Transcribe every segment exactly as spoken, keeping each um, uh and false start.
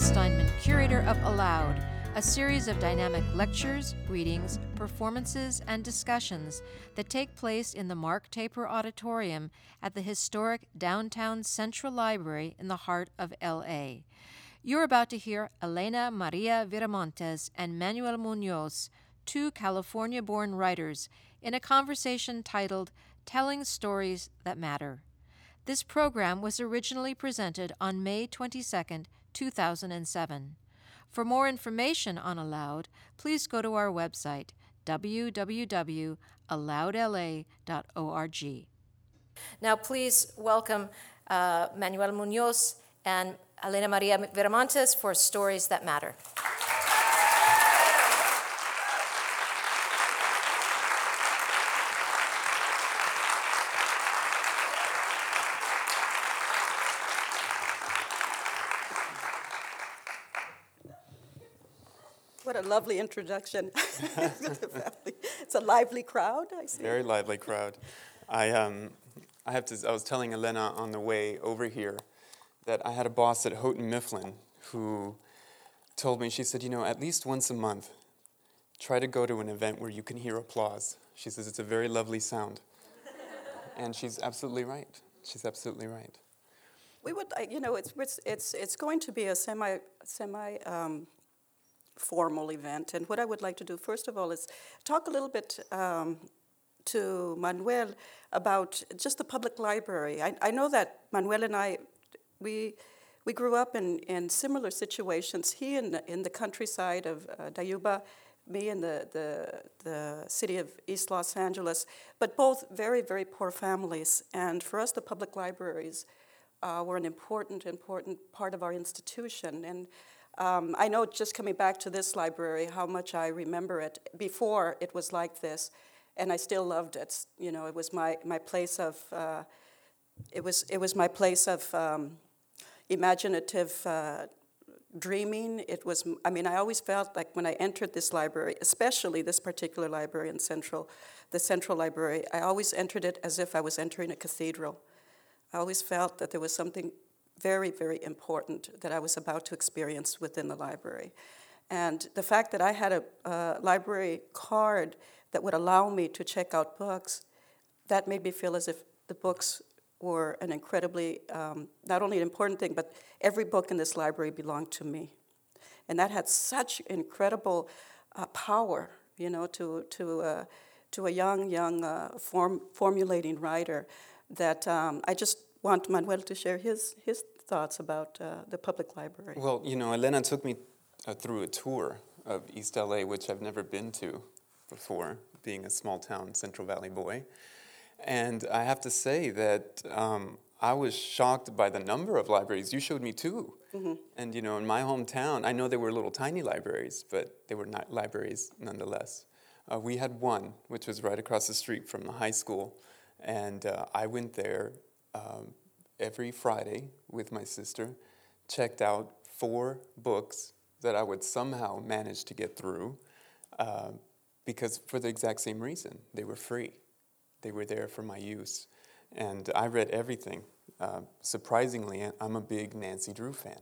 Steinman, curator of Aloud, a series of dynamic lectures, readings, performances, and discussions that take place in the Mark Taper Auditorium at the historic downtown Central Library in the heart of L A. You're about to hear Elena Maria Viramontes and Manuel Munoz, two California-born writers, in a conversation titled Telling Stories That Matter. This program was originally presented on May twenty-second, two thousand seven. For more information on Aloud, please go to our website, w w w dot aloud l a dot org. Now please welcome uh, Manuel Munoz and Elena Maria Viramontes for Stories That Matter. What a lovely introduction. It's a lively crowd, I see. Very lively crowd. I um, I have to. I was telling Elena on the way over here that I had a boss at Houghton Mifflin who told me, she said, you know, at least once a month, try to go to an event where you can hear applause. She says it's a very lovely sound. And she's absolutely right. She's absolutely right. We would, you know, it's it's it's it's going to be a semi semi. Um, formal event, and what I would like to do first of all is talk a little bit um, to Manuel about just the public library. I, I know that Manuel and I, we we grew up in, in similar situations. He in the, in the countryside of uh, Dayuba, me in the, the the city of East Los Angeles, but both very very poor families. And for us, the public libraries uh, were an important important part of our institution. And Um, I know just coming back to this library how much I remember it. Before it was like this, and I still loved it. You know, it was my, my place of uh, it was it was my place of um, imaginative uh, dreaming. It was. I mean, I always felt like when I entered this library, especially this particular library in Central, the Central Library, I always entered it as if I was entering a cathedral. I always felt that there was something very, very important that I was about to experience within the library. And the fact that I had a uh, library card that would allow me to check out books, that made me feel as if the books were an incredibly, um, not only an important thing, but every book in this library belonged to me. And that had such incredible uh, power, you know, to to uh, to a young, young uh, form, formulating writer that um, I just want Manuel to share his his thoughts about uh, the public library. Well, you know, Elena took me uh, through a tour of East L A, which I've never been to before, being a small town Central Valley boy. And I have to say that um, I was shocked by the number of libraries. You showed me two. Mm-hmm. And, you know, in my hometown, I know they were little tiny libraries, but they were not libraries nonetheless. Uh, we had one, which was right across the street from the high school. And uh, I went there Um, every Friday with my sister, checked out four books that I would somehow manage to get through uh, because for the exact same reason. They were free. They were there for my use. And I read everything. Uh, surprisingly, I'm a big Nancy Drew fan.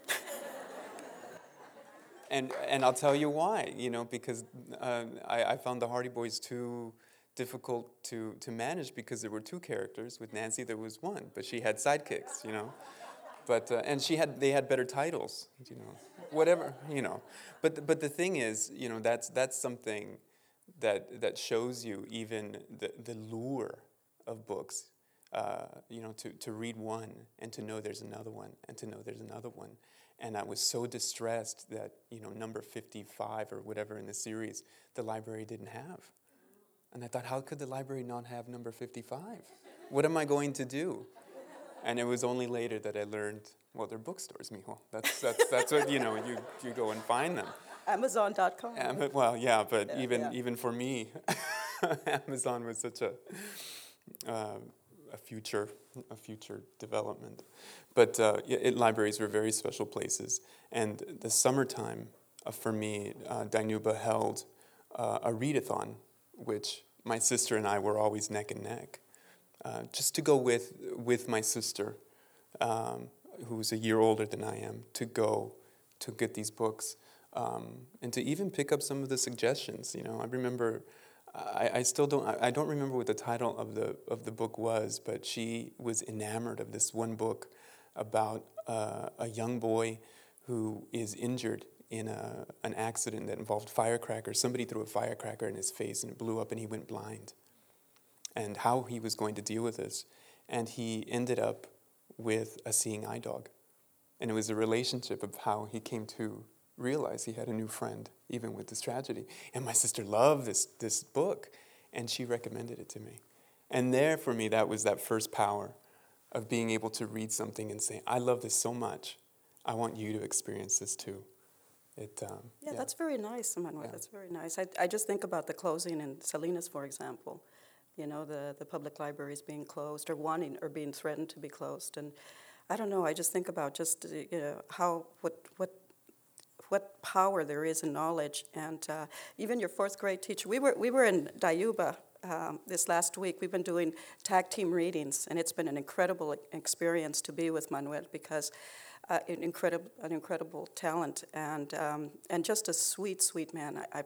and and I'll tell you why, you know, because uh, I, I found the Hardy Boys too difficult to, to manage because there were two characters. With Nancy, there was one, but she had sidekicks, you know. But uh, and she had they had better titles, you know. Whatever, you know. But but the thing is, you know, that's that's something that that shows you even the the lure of books. Uh, you know, to to read one and to know there's another one and to know there's another one. And I was so distressed that, you know, number fifty-five or whatever in the series, the library didn't have. And I thought, how could the library not have number fifty-five? What am I going to do? And it was only later that I learned, well, they're bookstores, mijo. That's that's that's what, you know, you, you go and find them. Amazon dot com. Am- well, yeah, but yeah, even yeah. even for me, Amazon was such a uh, a future a future development. But uh, it, libraries were very special places. And the summertime, uh, for me, uh, Dayuba held uh, a readathon, which my sister and I were always neck and neck, uh, just to go with with my sister, um, who's a year older than I am, to go to get these books, um, and to even pick up some of the suggestions. You know, I remember, I, I still don't, I, I don't remember what the title of the of the book was, but she was enamored of this one book about uh, a young boy who is injured in a, an accident that involved firecrackers. Somebody threw a firecracker in his face and it blew up and he went blind. And how he was going to deal with this. And he ended up with a seeing eye dog. And it was a relationship of how he came to realize he had a new friend, even with this tragedy. And my sister loved this, this book, and she recommended it to me. And there, for me, that was that first power of being able to read something and say, I love this so much, I want you to experience this too. It, um, yeah, yeah, that's very nice, Manuel. Yeah. That's very nice. I, I just think about the closing in Salinas, for example. You know, the, the public libraries being closed or wanting or being threatened to be closed. And I don't know, I just think about just, uh, you know, how, what, what, what power there is in knowledge. And uh, even your fourth grade teacher, we were, we were in Dayuba um, this last week. We've been doing tag team readings, and it's been an incredible experience to be with Manuel because uh, an incredible, an incredible talent and um, and just a sweet, sweet man. I, I,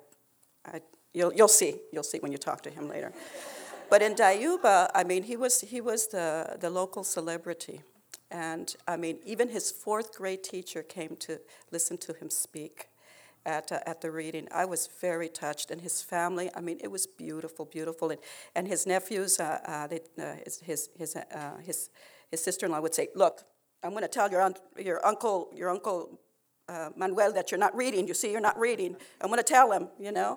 I you'll, you'll see, you'll see when you talk to him later. But in Dayuba, I mean, he was he was the, the local celebrity. And, I mean, even his fourth grade teacher came to listen to him speak at uh, at the reading. I was very touched. And his family, I mean, it was beautiful, beautiful. And, and his nephews, uh, uh, they, uh, his his his, uh, his his sister-in-law would say, look, I'm going to tell your, aunt, your uncle, your uncle uh, Manuel that you're not reading. You see, you're not reading. I'm going to tell him, you know.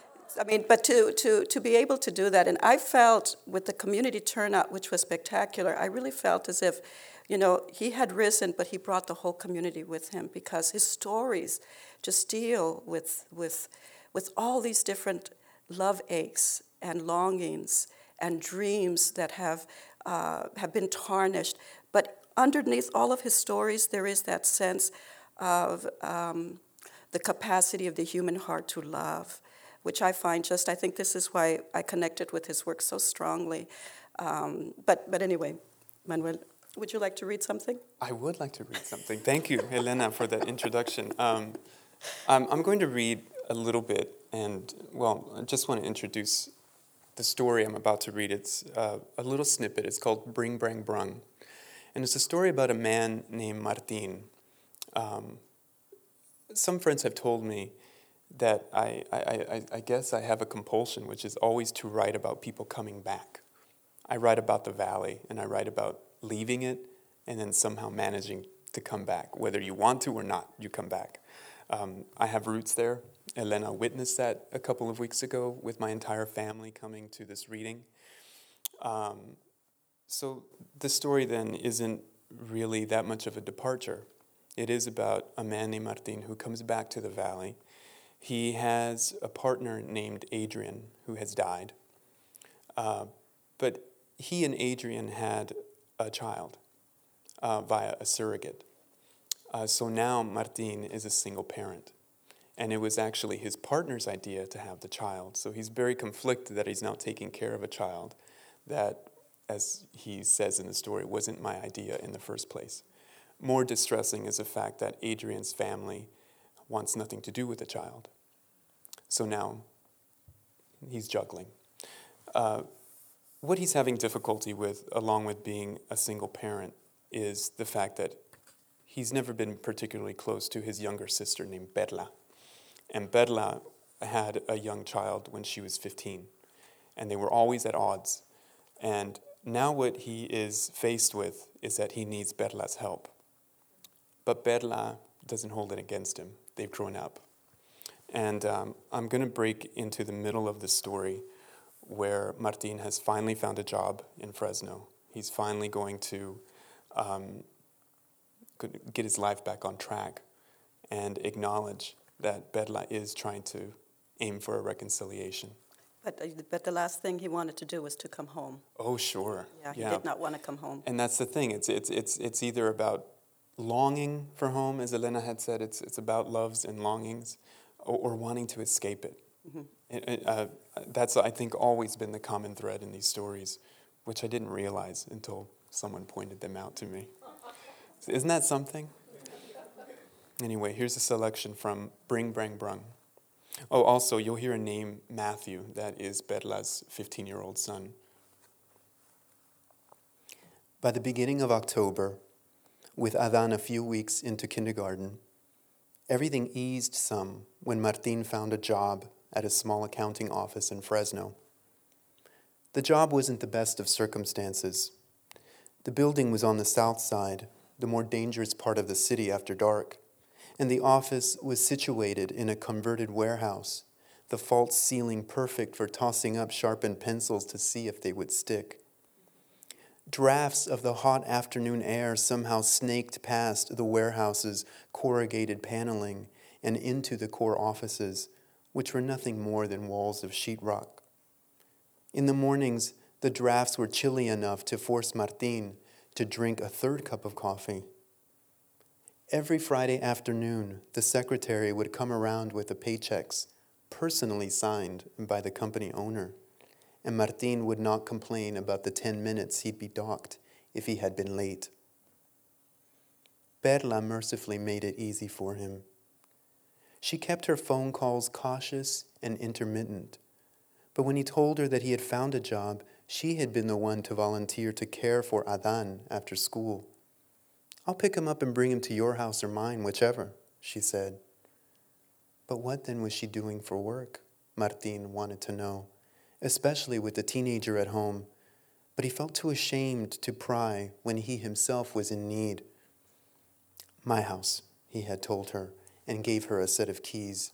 I mean, but to, to, to be able to do that, and I felt with the community turnout, which was spectacular, I really felt as if, you know, he had risen, but he brought the whole community with him because his stories just deal with, with, with all these different love aches and longings and dreams that have, uh, have been tarnished. But underneath all of his stories, there is that sense of um, the capacity of the human heart to love, which I find just, I think this is why I connected with his work so strongly. Um, but, but anyway, Manuel, would you like to read something? I would like to read something. Thank you, Elena, for that introduction. Um, I'm, I'm going to read a little bit, and, well, I just want to introduce the story I'm about to read. It's uh, a little snippet. It's called Bring, Brang, Brung. And it's a story about a man named Martin. Um, some friends have told me that I, I, I, I guess I have a compulsion, which is always to write about people coming back. I write about the valley, and I write about leaving it, and then somehow managing to come back. Whether you want to or not, you come back. Um, I have roots there. Elena witnessed that a couple of weeks ago with my entire family coming to this reading. Um, so the story then isn't really that much of a departure. It is about a man named Martin who comes back to the valley. He has a partner named Adrian who has died. Uh, but he and Adrian had a child uh, via a surrogate. Uh, so now Martin is a single parent. And it was actually his partner's idea to have the child. So he's very conflicted that he's now taking care of a child that, as he says in the story, wasn't my idea in the first place. More distressing is the fact that Adrian's family wants nothing to do with the child. So now he's juggling. Uh, what he's having difficulty with, along with being a single parent, is the fact that he's never been particularly close to his younger sister named Perla. And Perla had a young child when she was fifteen. And they were always at odds. And now what he is faced with is that he needs Perla's help. But Perla doesn't hold it against him. They've grown up. And um, I'm going to break into the middle of the story where Martin has finally found a job in Fresno. He's finally going to um, get his life back on track and acknowledge that Perla is trying to aim for a reconciliation. But, uh, but the last thing he wanted to do was to come home. Oh, sure. Yeah, he yeah. did not want to come home. And that's the thing. It's it's it's it's either about longing for home, as Elena had said. It's it's about loves and longings, or, or wanting to escape it. Mm-hmm. it, it uh, that's I think always been the common thread in these stories, which I didn't realize until someone pointed them out to me. Isn't that something? Anyway, here's a selection from Bring Brang Brung. Oh, also, you'll hear a name, Matthew, that is Perla's fifteen-year-old son. By the beginning of October, with Adan a few weeks into kindergarten, everything eased some when Martín found a job at a small accounting office in Fresno. The job wasn't the best of circumstances. The building was on the south side, the more dangerous part of the city after dark, and the office was situated in a converted warehouse, the false ceiling perfect for tossing up sharpened pencils to see if they would stick. Drafts of the hot afternoon air somehow snaked past the warehouse's corrugated paneling and into the core offices, which were nothing more than walls of sheetrock. In the mornings, the drafts were chilly enough to force Martín to drink a third cup of coffee. Every Friday afternoon, the secretary would come around with the paychecks, personally signed by the company owner, and Martín would not complain about the ten minutes he'd be docked if he had been late. Perla mercifully made it easy for him. She kept her phone calls cautious and intermittent, but when he told her that he had found a job, she had been the one to volunteer to care for Adan after school. "I'll pick him up and bring him to your house or mine, whichever," she said. But what then was she doing for work? Martín wanted to know, especially with the teenager at home, but he felt too ashamed to pry when he himself was in need. "My house," he had told her, and gave her a set of keys.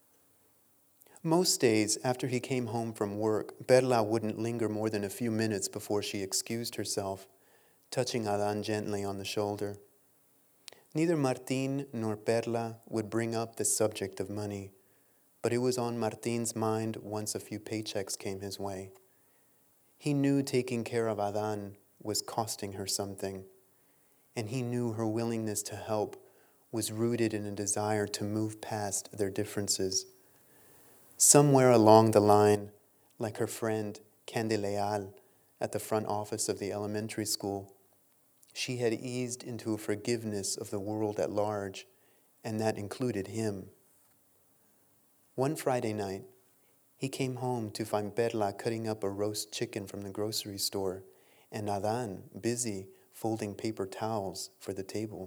Most days, after he came home from work, Perla wouldn't linger more than a few minutes before she excused herself, touching Adan gently on the shoulder. Neither Martín nor Perla would bring up the subject of money, but it was on Martín's mind once a few paychecks came his way. He knew taking care of Adan was costing her something, and he knew her willingness to help was rooted in a desire to move past their differences. Somewhere along the line, like her friend Candy Leal at the front office of the elementary school, she had eased into a forgiveness of the world at large, and that included him. One Friday night, he came home to find Perla cutting up a roast chicken from the grocery store and Adan busy folding paper towels for the table.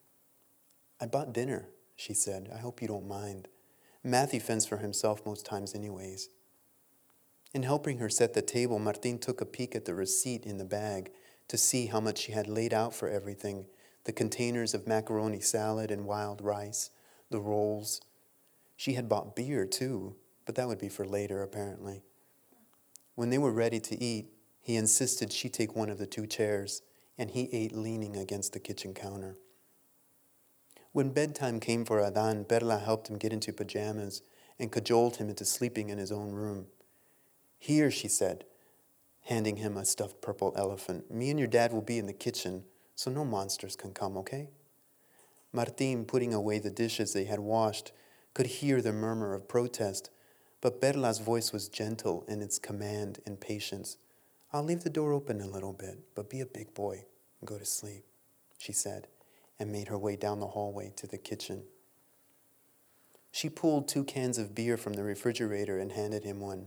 "I bought dinner," she said. "I hope you don't mind. Matthew fends for himself most times anyways." In helping her set the table, Martín took a peek at the receipt in the bag to see how much she had laid out for everything, the containers of macaroni salad and wild rice, the rolls. She had bought beer, too, but that would be for later, apparently. When they were ready to eat, he insisted she take one of the two chairs, and he ate leaning against the kitchen counter. When bedtime came for Adan, Perla helped him get into pajamas and cajoled him into sleeping in his own room. "Here," she said, handing him a stuffed purple elephant. "Me and your dad will be in the kitchen, so no monsters can come, okay?" Martín, putting away the dishes they had washed, could hear the murmur of protest, but Perla's voice was gentle in its command and patience. "I'll leave the door open a little bit, but be a big boy and go to sleep," she said, and made her way down the hallway to the kitchen. She pulled two cans of beer from the refrigerator and handed him one.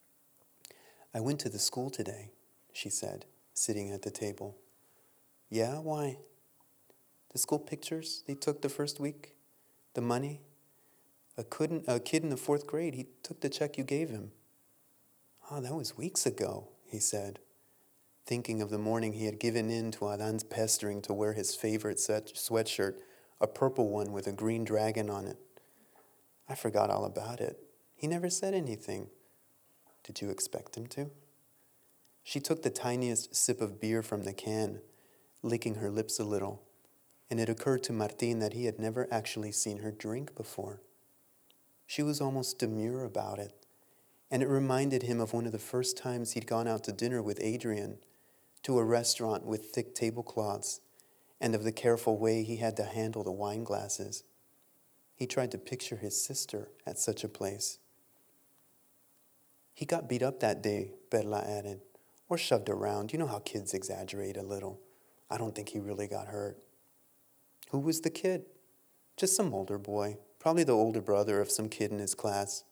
"I went to the school today," she said, sitting at the table. "Yeah, why?" "The school pictures they took the first week? The money? A, couldn't, a kid in the fourth grade, he took the check you gave him." "Oh, that was weeks ago," he said, thinking of the morning he had given in to Adan's pestering to wear his favorite sweatshirt, a purple one with a green dragon on it. "I forgot all about it. He never said anything." "Did you expect him to?" She took the tiniest sip of beer from the can, licking her lips a little, and it occurred to Martín that he had never actually seen her drink before. She was almost demure about it, and it reminded him of one of the first times he'd gone out to dinner with Adrian, to a restaurant with thick tablecloths, and of the careful way he had to handle the wine glasses. He tried to picture his sister at such a place. "He got beat up that day," Perla added, "or shoved around. You know how kids exaggerate a little. I don't think he really got hurt." "Who was the kid?" Just some older boy, probably the older brother of some kid in his class.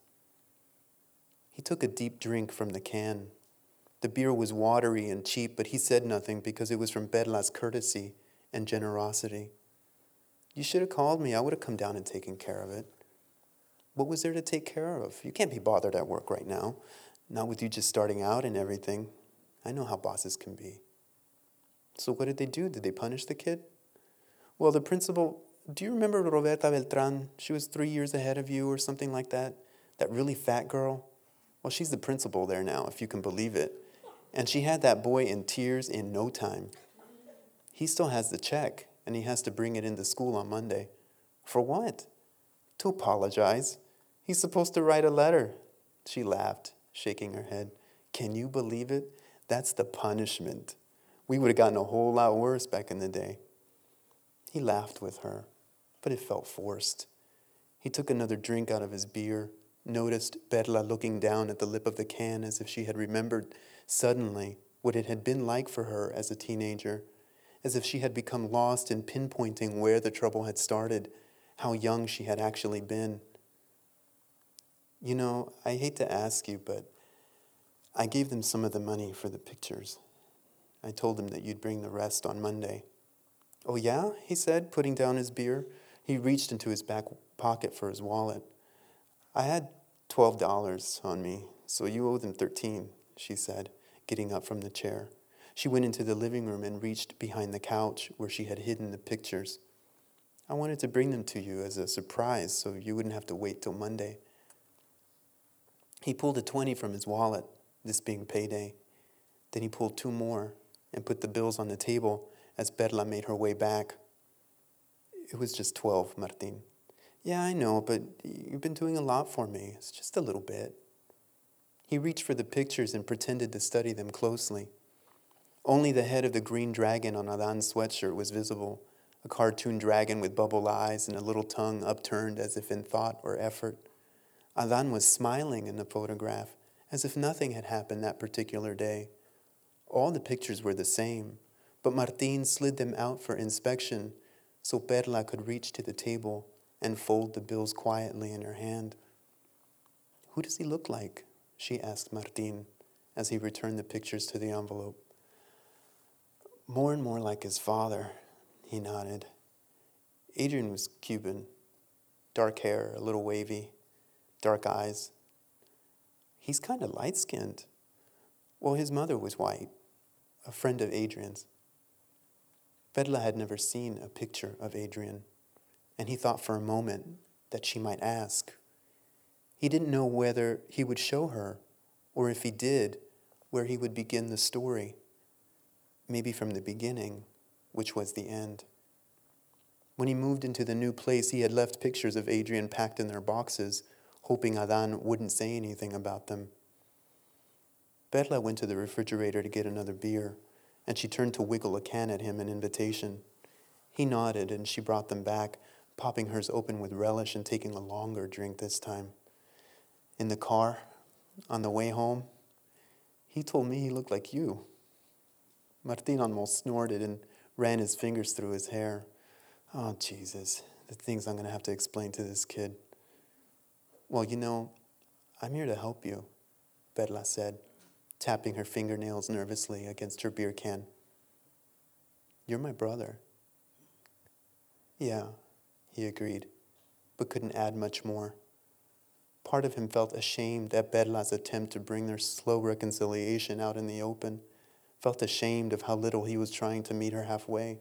He took a deep drink from the can. The beer was watery and cheap, but he said nothing because it was from Bedla's courtesy and generosity. You should have called me. I would have come down and taken care of it. What was there to take care of? You can't be bothered at work right now. Not with you just starting out and everything. I know how bosses can be. So what did they do? Did they punish the kid? Well, the principal, do you remember Roberta Beltran? She was three years ahead of you or something like that. That really fat girl. Well, she's the principal there now, if you can believe it. And she had that boy in tears in no time. He still has the check, and he has to bring it into school on Monday. For what? To apologize. He's supposed to write a letter. She laughed, shaking her head. Can you believe it? That's the punishment. We would have gotten a whole lot worse back in the day. He laughed with her, but it felt forced. He took another drink out of his beer, noticed Bedla looking down at the lip of the can as if she had remembered suddenly what it had been like for her as a teenager, as if she had become lost in pinpointing where the trouble had started, how young she had actually been. You know, I hate to ask you, but I gave them some of the money for the pictures. I told them that you'd bring the rest on Monday. Oh, yeah? He said, putting down his beer. He reached into his back pocket for his wallet. I had twelve dollars on me, so you owe them thirteen, she said, getting up from the chair. She went into the living room and reached behind the couch where she had hidden the pictures. I wanted to bring them to you as a surprise so you wouldn't have to wait till Monday. He pulled a twenty from his wallet, this being payday. Then he pulled two more and put the bills on the table as Bedla made her way back. It was just twelve, Martin. Yeah, I know, but you've been doing a lot for me. It's just a little bit. He reached for the pictures and pretended to study them closely. Only the head of the green dragon on Adan's sweatshirt was visible, a cartoon dragon with bubble eyes and a little tongue upturned as if in thought or effort. Adan was smiling in the photograph, as if nothing had happened that particular day. All the pictures were the same, but Martin slid them out for inspection so Bedla could reach to the table and fold the bills quietly in her hand. Who does he look like? She asked Martin as he returned the pictures to the envelope. More and more like his father, he nodded. Adrian was Cuban, dark hair, a little wavy, dark eyes. He's kind of light-skinned. Well, his mother was white, a friend of Adrian's. Bedla had never seen a picture of Adrian, and he thought for a moment that she might ask. He didn't know whether he would show her, or if he did, where he would begin the story. Maybe from the beginning, which was the end. When he moved into the new place, he had left pictures of Adrian packed in their boxes, hoping Adan wouldn't say anything about them. Bedla went to the refrigerator to get another beer, and she turned to wiggle a can at him in invitation. He nodded, and she brought them back, popping hers open with relish and taking a longer drink this time. In the car, on the way home, he told me he looked like you. Martin almost snorted and ran his fingers through his hair. Oh, Jesus, the things I'm going to have to explain to this kid. Well, you know, I'm here to help you, Bedla said, tapping her fingernails nervously against her beer can. You're my brother. Yeah, he agreed, but couldn't add much more. Part of him felt ashamed at Bedla's attempt to bring their slow reconciliation out in the open, felt ashamed of how little he was trying to meet her halfway.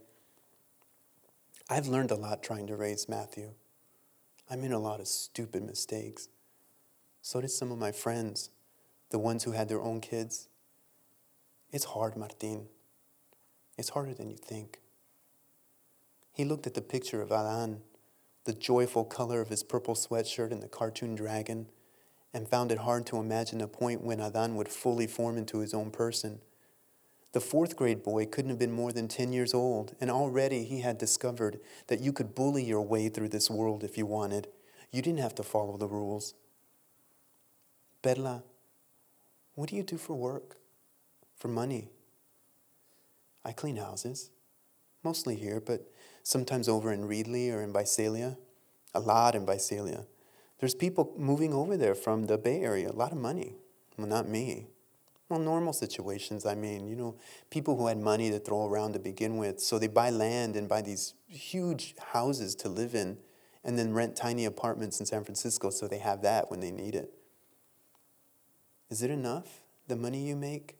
I've learned a lot trying to raise Matthew. I made a lot of stupid mistakes. So did some of my friends, the ones who had their own kids. It's hard, Martin. It's harder than you think. He looked at the picture of Adan, the joyful color of his purple sweatshirt and the cartoon dragon, and found it hard to imagine a point when Adan would fully form into his own person. The fourth grade boy couldn't have been more than ten years old, and already he had discovered that you could bully your way through this world if you wanted. You didn't have to follow the rules. Bedla, what do you do for work? For money? I clean houses, mostly here, but sometimes over in Reedley or in Visalia. a lot in Visalia. There's people moving over there from the Bay Area, a lot of money. Well, not me. Well, normal situations, I mean, you know, people who had money to throw around to begin with, so they buy land and buy these huge houses to live in and then rent tiny apartments in San Francisco so they have that when they need it. Is it enough, the money you make?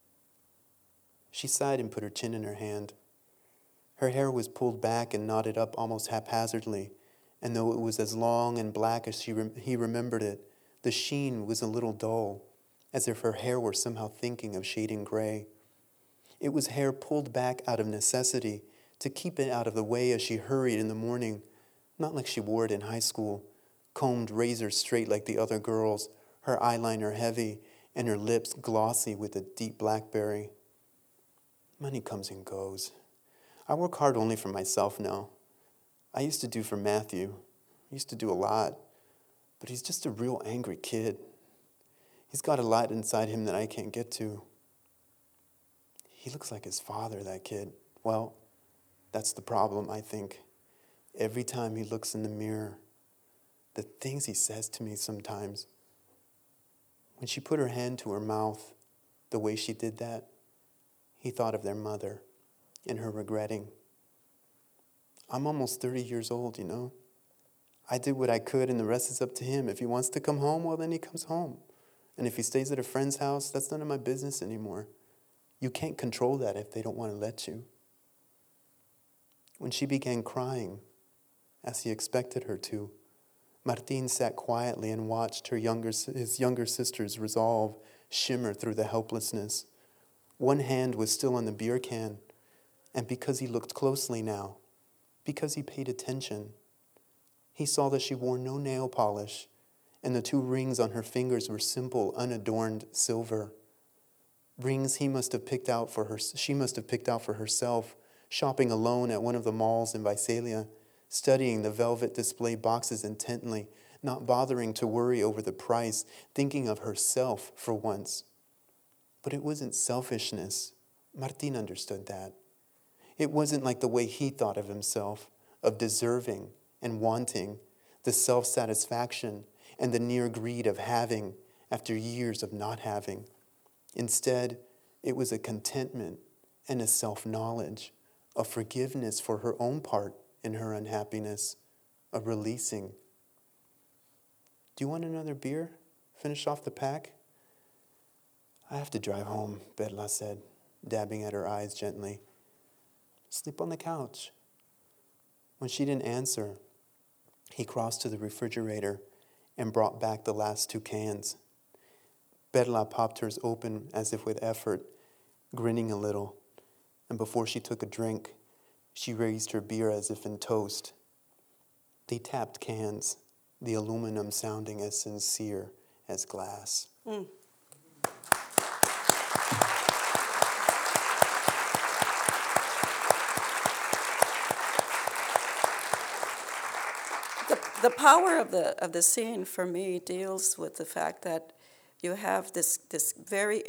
She sighed and put her chin in her hand. Her hair was pulled back and knotted up almost haphazardly, and though it was as long and black as she rem- he remembered it, the sheen was a little dull, as if her hair were somehow thinking of shading gray. It was hair pulled back out of necessity to keep it out of the way as she hurried in the morning, not like she wore it in high school, combed razor straight like the other girls, her eyeliner heavy and her lips glossy with a deep blackberry. Money comes and goes. I work hard only for myself now. I used to do for Matthew. I used to do a lot, but he's just a real angry kid. He's got a lot inside him that I can't get to. He looks like his father, that kid. Well, that's the problem, I think. Every time he looks in the mirror, the things he says to me sometimes. When she put her hand to her mouth, the way she did that, he thought of their mother and her regretting. I'm almost thirty years old, you know. I did what I could and the rest is up to him. If he wants to come home, well, then he comes home. And if he stays at a friend's house, that's none of my business anymore. You can't control that if they don't want to let you. When she began crying, as he expected her to, Martin sat quietly and watched her younger, his younger sister's resolve shimmer through the helplessness. One hand was still on the beer can, and because he looked closely now, because he paid attention, he saw that she wore no nail polish, and the two rings on her fingers were simple, unadorned silver. Rings he must have picked out for her, she must have picked out for herself, shopping alone at one of the malls in Visalia, studying the velvet display boxes intently, not bothering to worry over the price, thinking of herself for once. But it wasn't selfishness. Martin understood that. It wasn't like the way he thought of himself, of deserving and wanting, the self-satisfaction and the near greed of having after years of not having. Instead, it was a contentment and a self-knowledge, a forgiveness for her own part in her unhappiness, a releasing. Do you want another beer? Finish off the pack? I have to drive home, Bedla said, dabbing at her eyes gently. Sleep on the couch. When she didn't answer, he crossed to the refrigerator and brought back the last two cans. Bedla popped hers open as if with effort, grinning a little, and before she took a drink, she raised her beer as if in toast. They tapped cans, the aluminum sounding as sincere as glass. Mm. The, the power of the of the scene for me deals with the fact that you have this this very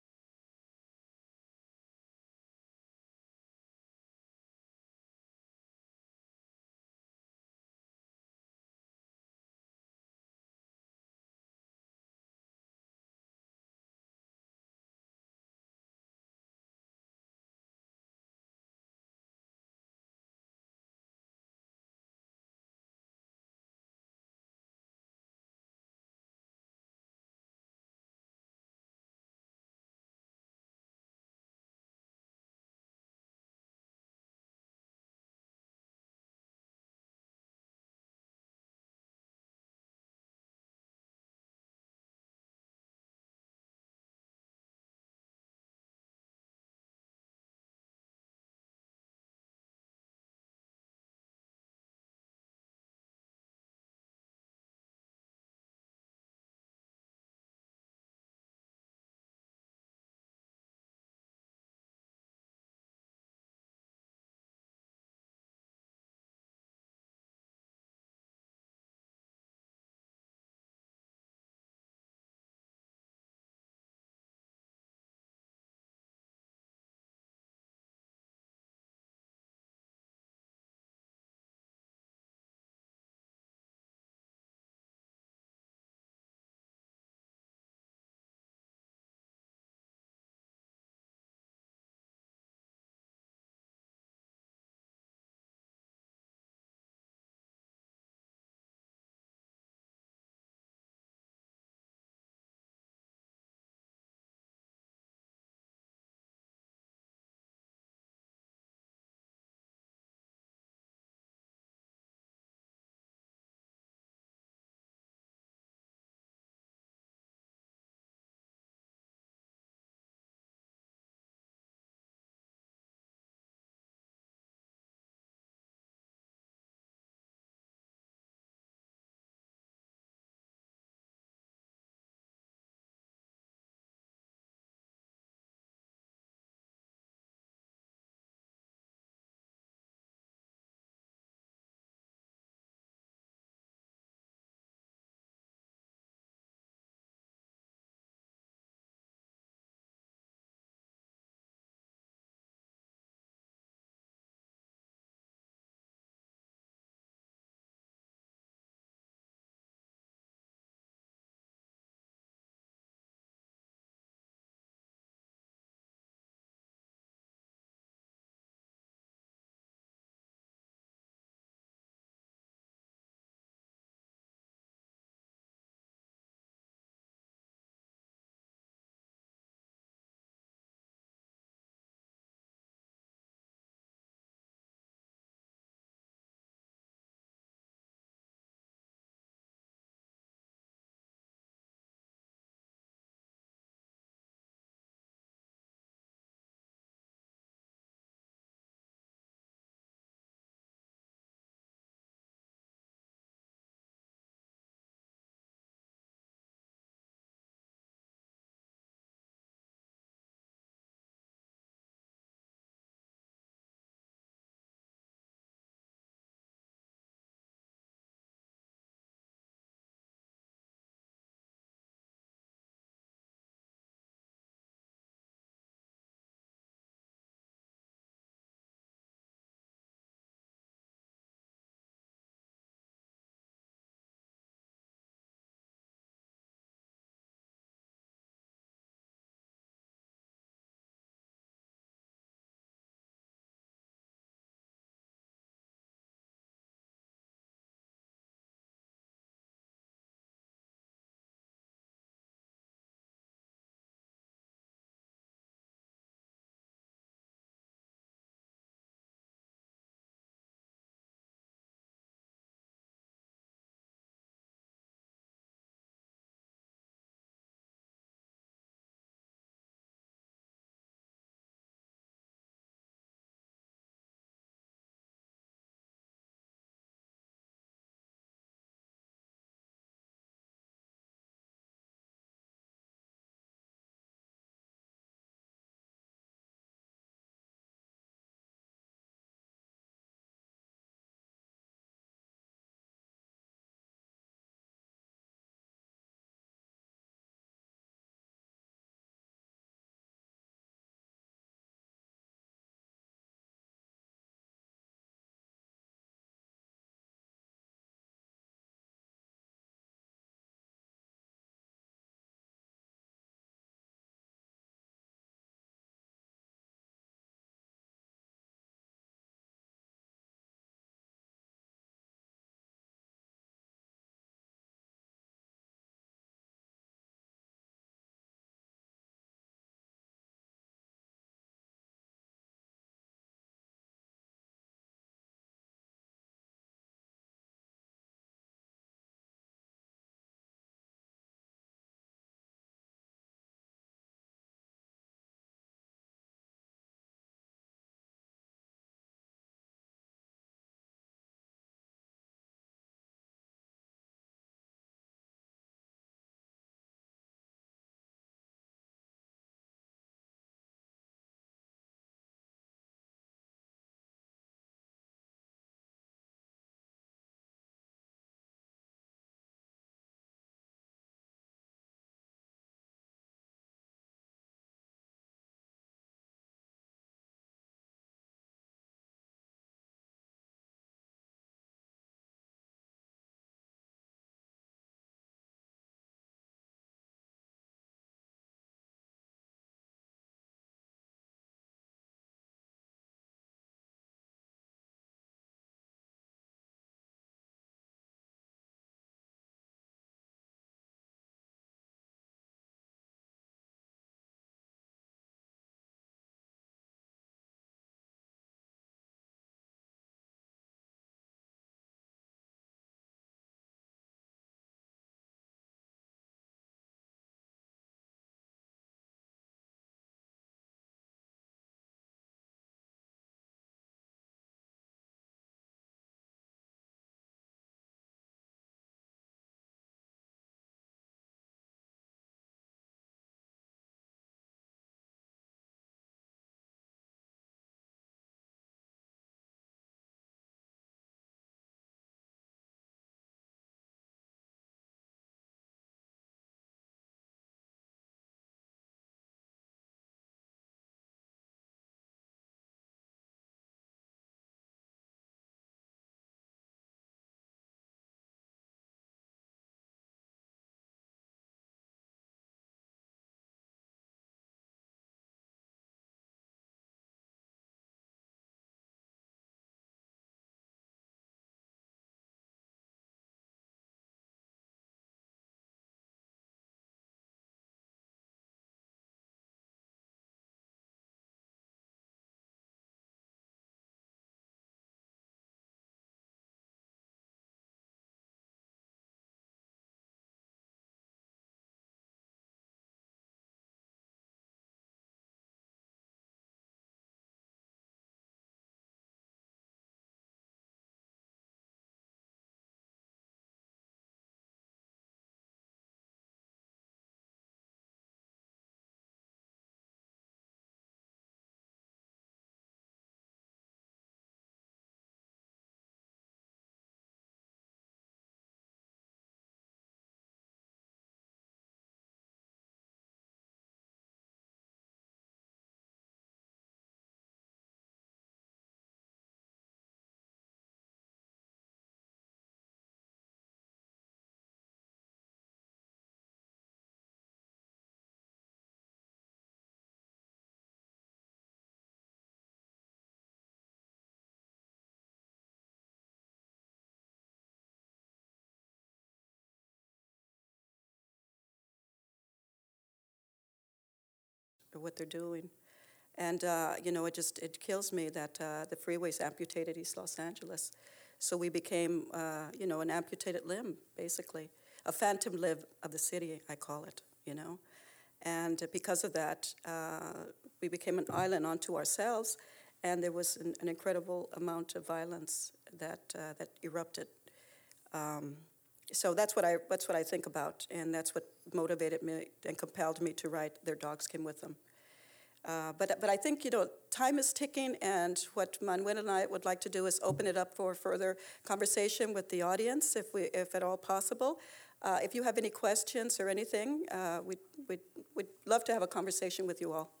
for what they're doing. And, uh, you know, it just, it kills me that uh, the freeways amputated East Los Angeles. So we became, uh, you know, an amputated limb, basically. A phantom limb of the city, I call it, you know. And because of that, uh, we became an island unto ourselves, and there was an, an incredible amount of violence that, uh, that erupted. Um, so that's what, I, that's what I think about, and that's what motivated me and compelled me to write Their Dogs Came With Them. Uh, but, but I think, you know, time is ticking, and what Manuel and I would like to do is open it up for further conversation with the audience, if, we, if at all possible. Uh, if you have any questions or anything, uh, we'd, we'd, we'd love to have a conversation with you all.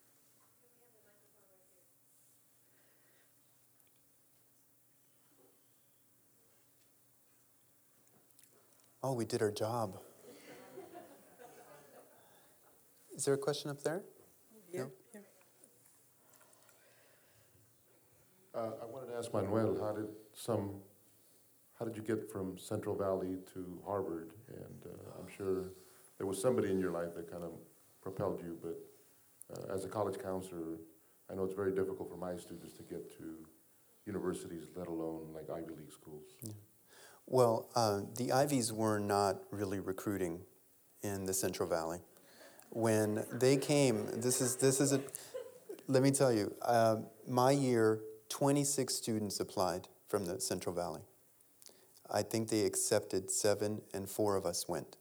Oh, we did our job. Is there a question up there? Here, No? here. Uh, I wanted to ask Manuel, how did some, how did you get from Central Valley to Harvard? And uh, I'm sure there was somebody in your life that kind of propelled you, but uh, as a college counselor, I know it's very difficult for my students to get to universities, let alone like Ivy League schools. Yeah. Well, uh, the Ivies were not really recruiting in the Central Valley. When they came, this is, this is a, let me tell you, uh, my year, twenty-six students applied from the Central Valley. I think they accepted seven, and four of us went.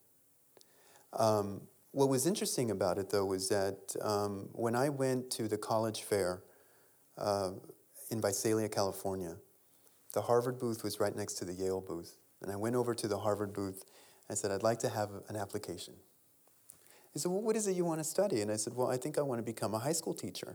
Um, what was interesting about it, though, was that um, when I went to the college fair uh, in Visalia, California, the Harvard booth was right next to the Yale booth. And I went over to the Harvard booth and said, I'd like to have an application. He said, well, what is it you want to study? And I said, well, I think I want to become a high school teacher.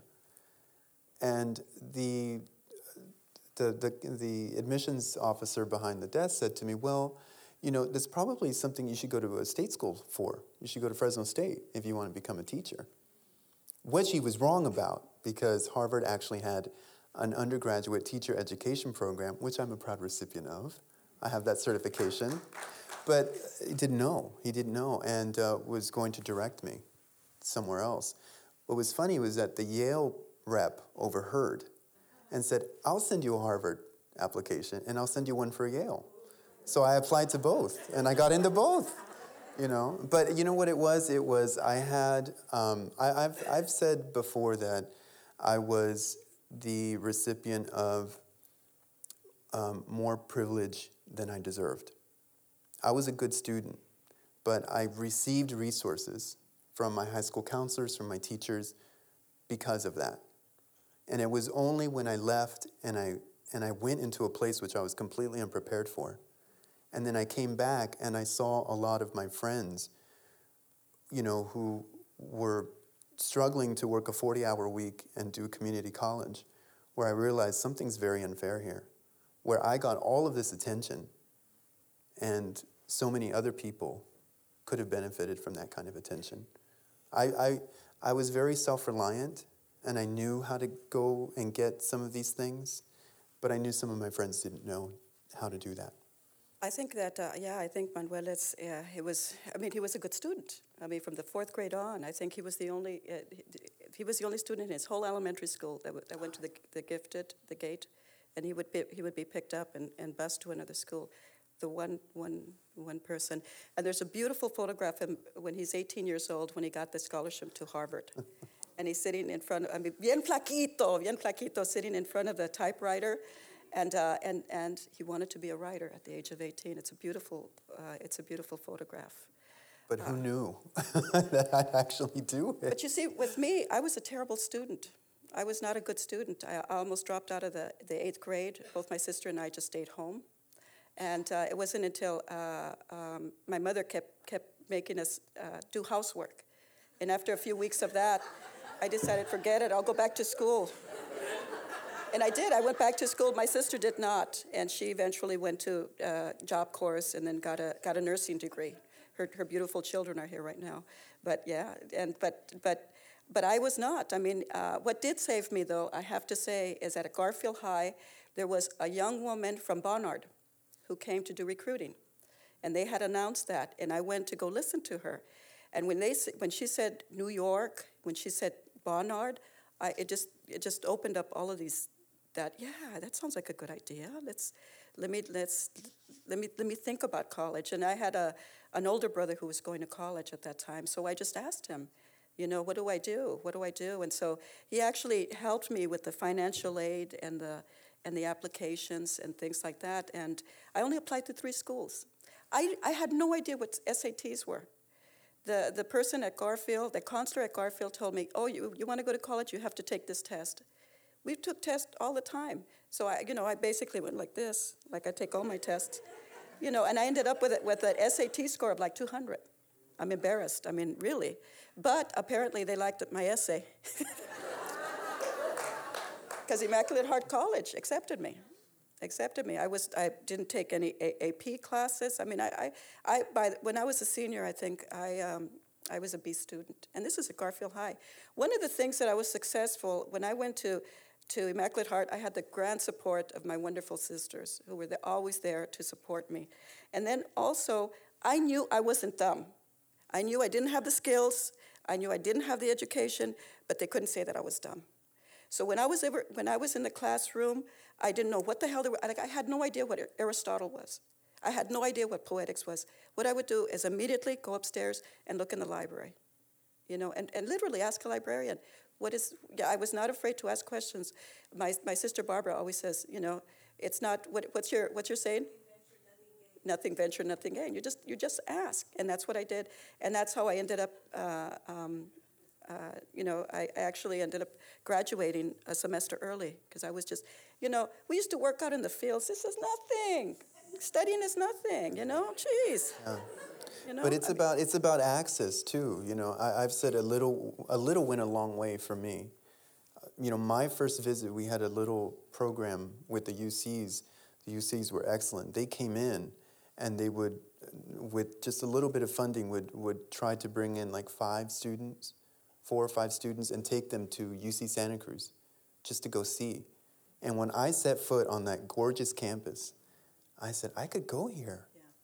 And the, the, the, the admissions officer behind the desk said to me, well, you know, that's probably something you should go to a state school for. You should go to Fresno State if you want to become a teacher. Which he was wrong about, because Harvard actually had an undergraduate teacher education program, which I'm a proud recipient of. I have that certification. But he didn't know. He didn't know, and uh, was going to direct me somewhere else. What was funny was that the Yale rep overheard and said, I'll send you a Harvard application, and I'll send you one for Yale. So I applied to both, and I got into both. You know, but you know what it was? It was I had. Um, I, I've I've said before that I was the recipient of um, more privilege than I deserved. I was a good student, but I received resources from my high school counselors, from my teachers, because of that. And it was only when I left and I and I went into a place which I was completely unprepared for. And then I came back and I saw a lot of my friends, you know, who were struggling to work a forty-hour week and do community college, where I realized something's very unfair here, where I got all of this attention and so many other people could have benefited from that kind of attention. I, I, I was very self-reliant, and I knew how to go and get some of these things, but I knew some of my friends didn't know how to do that. I think that, uh, yeah, I think Manuel, is, uh, he was, I mean, he was a good student. I mean, from the fourth grade on, I think he was the only, uh, he, he was the only student in his whole elementary school that, w- that went to the, the gifted, the gate, and he would be, he would be picked up and, and bused to another school. The one, one, one person. And there's a beautiful photograph of him when he's eighteen years old, when he got the scholarship to Harvard. And he's sitting in front of, I mean, bien flaquito, bien flaquito, sitting in front of the typewriter. And, uh, and, and he wanted to be a writer at the age of eighteen. It's a beautiful, uh, it's a beautiful photograph. But who Uh, knew that I'd actually do it? But you see, with me, I was a terrible student. I was not a good student. I almost dropped out of the, the eighth grade. Both my sister and I just stayed home. And uh, it wasn't until uh, um, my mother kept, kept making us uh, do housework. And after a few weeks of that, I decided, forget it, I'll go back to school. And I did. I went back to school. My sister did not. And she eventually went to uh, job course and then got a got a nursing degree. Her her beautiful children are here right now. But yeah, and but but but I was not. I mean, uh, what did save me, though, I have to say, is that at Garfield High, there was a young woman from Barnard who came to do recruiting. And they had announced that, and I went to go listen to her. And when they when she said New York, when she said Barnard, I, it just it just opened up all of these. That yeah, that sounds like a good idea. Let's let me let's let me let me think about college. And I had a an older brother who was going to college at that time, so I just asked him, you know, what do I do? What do I do? And so he actually helped me with the financial aid and the and the applications and things like that. And I only applied to three schools. I, I had no idea what S A Ts were. The the person at Garfield, the counselor at Garfield told me, oh, you, you want to go to college, you have to take this test. We took tests all the time. So I, you know, I basically went like this, like I take all my tests. You know, and I ended up with it with an S A T score of like two hundred. I'm embarrassed, I mean, really. But apparently they liked my essay. Because Immaculate Heart College accepted me. Accepted me. I was. I didn't take any A P classes. I mean, I, I, I by when I was a senior, I think I, um, I was a B student, and this is at Garfield High. One of the things that I was successful when I went to, to Immaculate Heart, I had the grand support of my wonderful sisters who were the, always there to support me, and then also I knew I wasn't dumb. I knew I didn't have the skills. I knew I didn't have the education, but they couldn't say that I was dumb. So when I was ever, when I was in the classroom, I didn't know what the hell they were. Like I had no idea what Aristotle was. I had no idea what poetics was. What I would do is immediately go upstairs and look in the library, you know, and, and literally ask a librarian, what is, yeah, I was not afraid to ask questions. My my sister Barbara always says, you know, it's not, what, what's your, what's your saying? Nothing venture, nothing gain. You just, you just ask, and that's what I did. And that's how I ended up, uh, um, Uh, you know, I actually ended up graduating a semester early because I was just, you know, we used to work out in the fields. This is nothing. Studying is nothing, you know, jeez. Yeah. You know? But it's I about mean, it's about access too. You know, I, I've said a little a little went a long way for me. Uh, you know, my first visit, we had a little program with the U Cs. The U Cs were excellent. They came in, and they would, with just a little bit of funding, would would try to bring in like five students, four or five students, and take them to U C Santa Cruz, just to go see. And when I set foot on that gorgeous campus, I said, I could go here.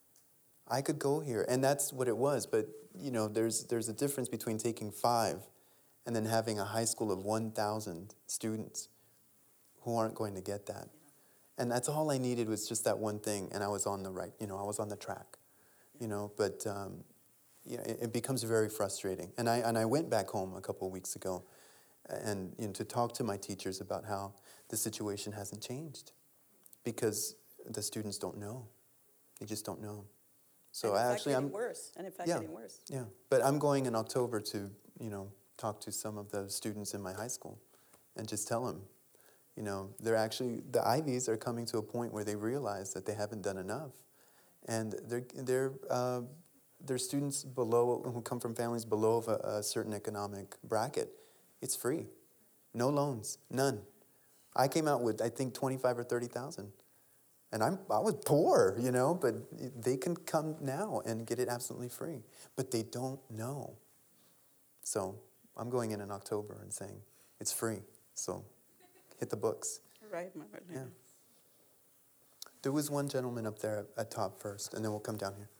I could go here, and that's what it was. But you know, there's there's a difference between taking five and then having a high school of one thousand students who aren't going to get that. Yeah. And that's all I needed was just that one thing, and I was on the right. You know, I was on the track. You know, but um, yeah, it, it becomes very frustrating. And I and I went back home a couple of weeks ago, and you know, to talk to my teachers about how the situation hasn't changed, because the students don't know. They just don't know. So and in I fact actually, getting I'm worse, and in fact, yeah, getting worse. Yeah, but I'm going in October to, you know, talk to some of the students in my high school, and just tell them, you know, they're actually the Ivies are coming to a point where they realize that they haven't done enough, and they're they're uh, they're students below who come from families below a, a certain economic bracket. It's free, no loans, none. I came out with I think twenty-five or thirty thousand. And I'm, I was poor, you know, but they can come now and get it absolutely free. But they don't know. So I'm going in in October and saying, it's free, so hit the books. Right. Yeah. There was one gentleman up there at top first, and then we'll come down here.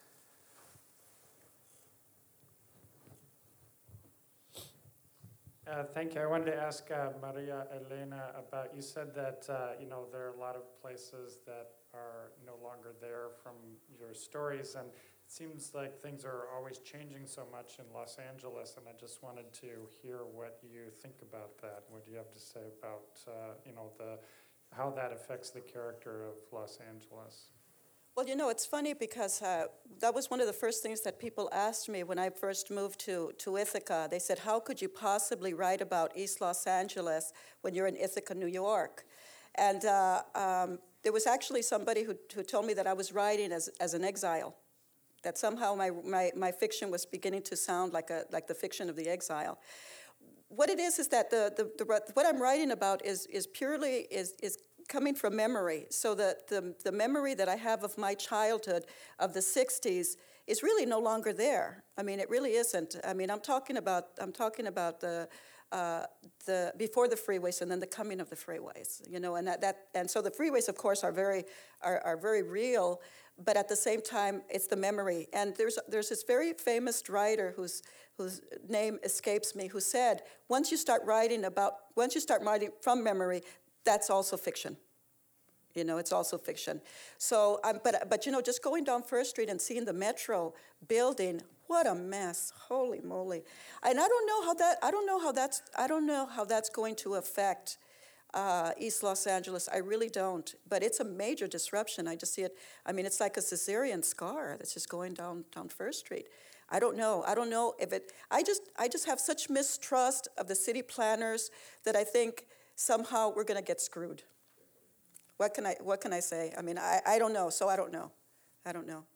Uh, thank you. I wanted to ask uh, Maria Elena about, you said that, uh, you know, there are a lot of places that are no longer there from your stories, and it seems like things are always changing so much in Los Angeles, and I just wanted to hear what you think about that. What do you have to say about, uh, you know, the how that affects the character of Los Angeles? Well, you know, it's funny because uh, that was one of the first things that people asked me when I first moved to, to Ithaca. They said, how could you possibly write about East Los Angeles when you're in Ithaca, New York? And uh, um, there was actually somebody who, who told me that I was writing as, as an exile, that somehow my, my, my fiction was beginning to sound like, a, like the fiction of the exile. What it is is that the, the, the, what I'm writing about is, is purely is, is coming from memory. So the, the, the memory that I have of my childhood of the sixties is really no longer there. I mean, it really isn't. I mean, I'm talking about I'm talking about the uh, the before the freeways and then the coming of the freeways. You know, and that, that and so the freeways, of course, are very are, are very real, but at the same time, it's the memory. And there's there's this very famous writer whose whose name escapes me, who said, once you start writing about once you start writing from memory, that's also fiction. You know, it's also fiction. So, um, but but you know, just going down First Street and seeing the Metro building, what a mess! Holy moly! And I don't know how that. I don't know how that's. I don't know how that's going to affect uh, East Los Angeles. I really don't. But it's a major disruption. I just see it. I mean, it's like a cesarean scar that's just going down down First Street. I don't know. I don't know if it. I just I just have such mistrust of the city planners that I think somehow we're going to get screwed. What can I what can I say? I mean, I, I don't know, so I don't know. I don't know.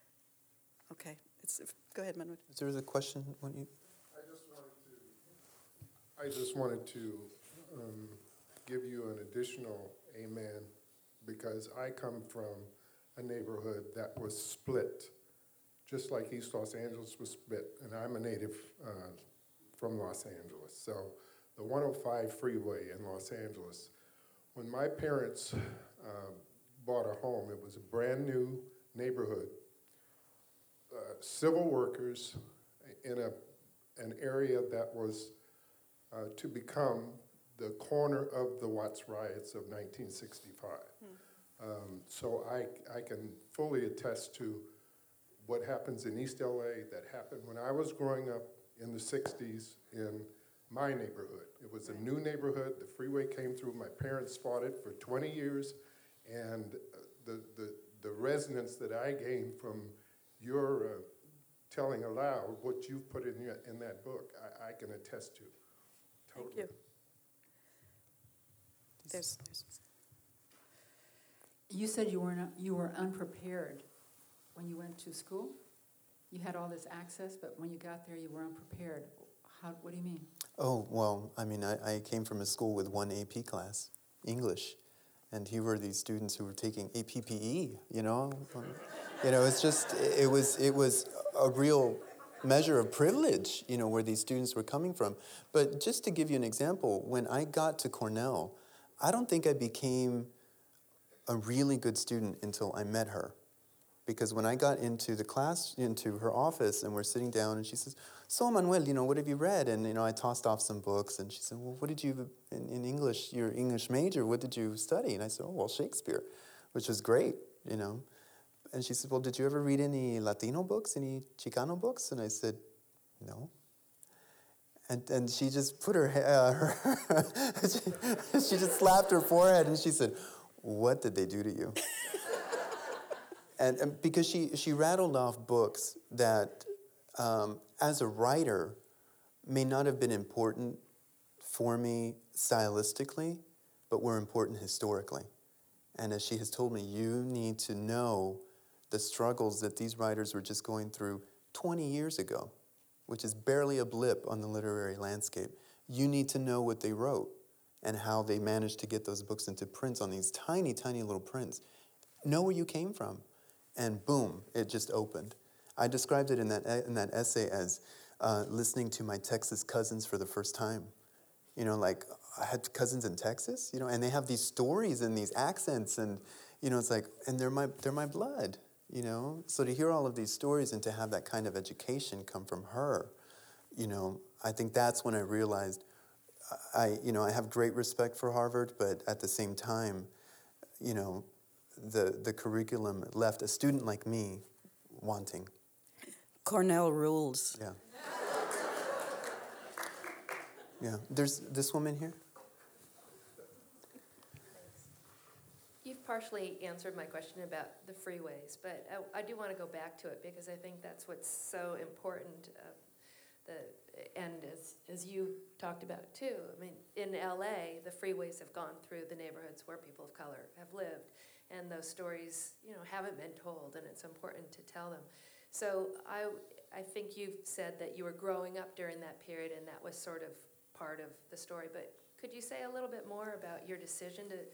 Okay. It's, go ahead, Manuel. Is there a question? When you... I just wanted to, I just wanted to um, give you an additional amen, because I come from a neighborhood that was split, just like East Los Angeles was split, and I'm a native uh, from Los Angeles. So the one oh five freeway in Los Angeles, when my parents uh, bought a home, it was a brand new neighborhood, uh, civil workers in a, an area that was uh, to become the corner of the Watts riots of nineteen sixty-five. Hmm. Um, so I, I can fully attest to what happens in East L A that happened when I was growing up in the sixties in my neighborhood. It was a new neighborhood. The freeway came through. My parents fought it for twenty years, and the the, the resonance that I gained from your uh, telling aloud what you've put in your, in that book, I, I can attest to. Totally. Thank you. There's, there's You said you were not, you were unprepared when you went to school. You had all this access, but when you got there, you were unprepared. How, what do you mean? Oh, well, I mean, I, I came from a school with one A P class, English. And here were these students who were taking A P P E, you know? Um, you know, it's just, it was, it was a real measure of privilege, you know, where these students were coming from. But just to give you an example, when I got to Cornell, I don't think I became a really good student until I met her. Because when I got into the class, into her office, and we're sitting down, and she says, "So, Manuel, you know, what have you read?" And, you know, I tossed off some books, and she said, "Well, what did you, in, in English, your English major, what did you study?" And I said, "Oh, well, Shakespeare," which was great, you know. And she said, "Well, did you ever read any Latino books, any Chicano books?" And I said, "No." And, and she just put her, uh, her she, she just slapped her forehead, and she said, "What did they do to you?" And, and because she, she rattled off books that, um, as a writer, may not have been important for me stylistically, but were important historically. And as she has told me, you need to know the struggles that these writers were just going through twenty years ago, which is barely a blip on the literary landscape. You need to know what they wrote and how they managed to get those books into print on these tiny, tiny little prints. Know where you came from. And boom, it just opened. I described it in that in that essay as uh, listening to my Texas cousins for the first time. You know, like, I had cousins in Texas, you know, and they have these stories and these accents, and, you know, it's like, and they're my they're my blood, you know. So to hear all of these stories and to have that kind of education come from her, you know, I think that's when I realized, I you know, I have great respect for Harvard, but at the same time, you know, the, the curriculum left a student like me wanting. Cornell rules. Yeah. Yeah. There's this woman here. You've partially answered my question about the freeways, but I, I do want to go back to it because I think that's what's so important. Uh, the, and as, as you talked about too, I mean, in L A, the freeways have gone through the neighborhoods where people of color have lived. And those stories, you know, haven't been told, and it's important to tell them. So I, I think you've said that you were growing up during that period, and that was sort of part of the story. But could you say a little bit more about your decision to,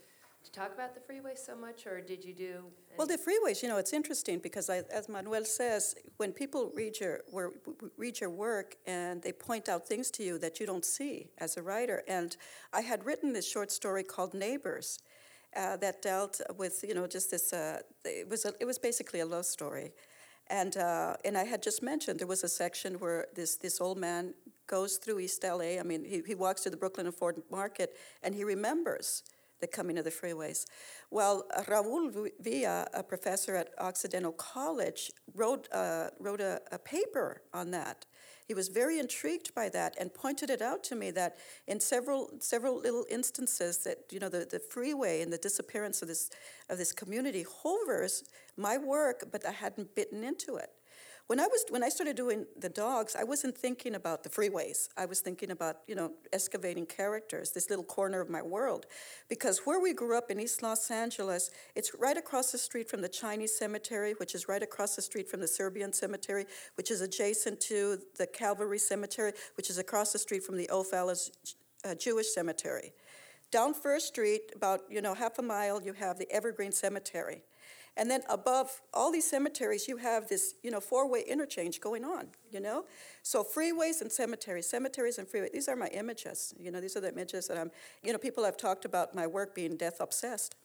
talk about the freeway so much, or did you do? Well, the freeways, you know, it's interesting because, I, as Manuel says, when people read your wor- read your work and they point out things to you that you don't see as a writer, and I had written this short story called Neighbors uh, that dealt with, you know, just this. Uh, it was a, it was basically a love story, and uh, and I had just mentioned there was a section where this this old man goes through East L A. I mean, he he walks through the Brooklyn and Ford Market, and he remembers the coming of the freeways. Well, uh, Raul Villa, a professor at Occidental College, wrote, uh, wrote a, a paper on that. He was very intrigued by that and pointed it out to me that in several several little instances that, you know, the, the freeway and the disappearance of this of this community hovers my work, but I hadn't bitten into it. When I was when I started doing the dogs, I wasn't thinking about the freeways. I was thinking about, you know, excavating characters, this little corner of my world. Because where we grew up in East Los Angeles, it's right across the street from the Chinese cemetery, which is right across the street from the Serbian cemetery, which is adjacent to the Calvary Cemetery, which is across the street from the O'Fallon's uh, Jewish cemetery. Down First Street, about, you know, half a mile, you have the Evergreen Cemetery. And then above all these cemeteries, you have this, you know, four-way interchange going on, you know? So freeways and cemeteries, cemeteries and freeways, these are my images. You know, these are the images that I'm, you know, people have talked about my work being death-obsessed.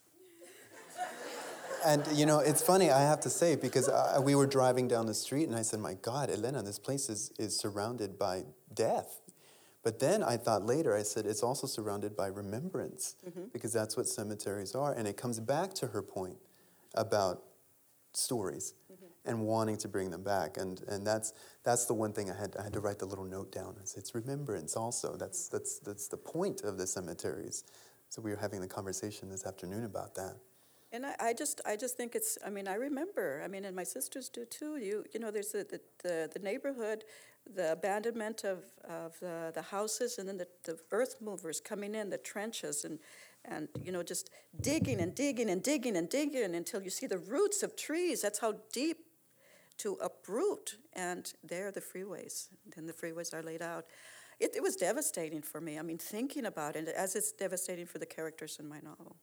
And, you know, it's funny, I have to say, because I, we were driving down the street, and I said, my God, Elena, this place is, is surrounded by death. But then I thought later, I said, it's also surrounded by remembrance, mm-hmm. because that's what cemeteries are. And it comes back to her point about stories mm-hmm. and wanting to bring them back, and and that's that's the one thing I had I had to write the little note down. It's, it's remembrance also. That's that's that's the point of the cemeteries. So we were having the conversation this afternoon about that. And I, I just I just think it's I mean I remember I mean and my sisters do too. You you know there's the the, the, the neighborhood, the abandonment of of the, the houses, and then the, the earth movers coming in, the trenches, and. And, you know, just digging and digging and digging and digging until you see the roots of trees. That's how deep to uproot. And there are the freeways. Then the freeways are laid out. It, it was devastating for me. I mean, thinking about it, as it's devastating for the characters in my novel.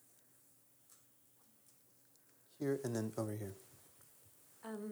Here and then over here. Um,